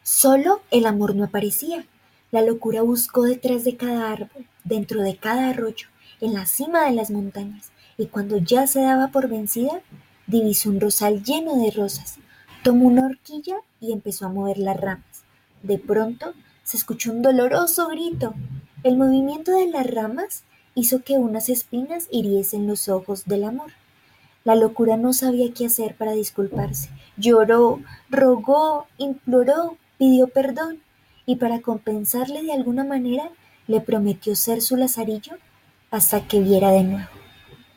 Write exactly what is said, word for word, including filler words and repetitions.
Solo el amor no aparecía. La locura buscó detrás de cada árbol, dentro de cada arroyo, en la cima de las montañas, y cuando ya se daba por vencida, divisó un rosal lleno de rosas. Tomó una horquilla y empezó a mover las ramas. De pronto se escuchó un doloroso grito. El movimiento de las ramas hizo que unas espinas hiriesen los ojos del amor. La locura no sabía qué hacer para disculparse. Lloró, rogó, imploró, pidió perdón y para compensarle de alguna manera le prometió ser su lazarillo hasta que viera de nuevo.